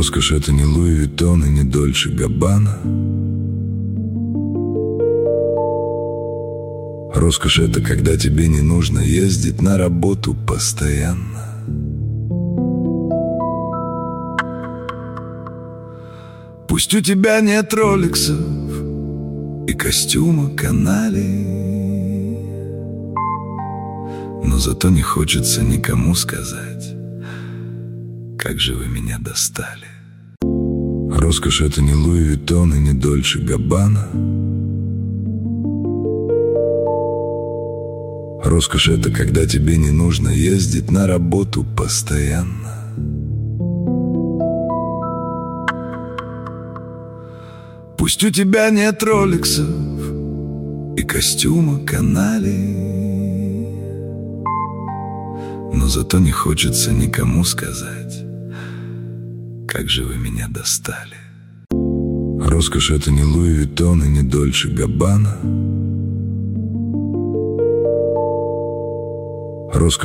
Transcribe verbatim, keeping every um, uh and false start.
Роскошь — это не Луи Виттон и не Дольче Габбана. Роскошь — это когда тебе не нужно ездить на работу постоянно. Пусть у тебя нет роликсов и костюма канали, но зато не хочется никому сказать: как же вы меня достали. Роскошь — это не Луи Виттон и не Дольче Габбана. Роскошь — это когда тебе не нужно ездить на работу постоянно. Пусть у тебя нет роликсов и костюма канали, но зато не хочется никому сказать: как же вы меня достали. Роскошь — это не Луи Виттон и не Дольче Габбана. Роскошь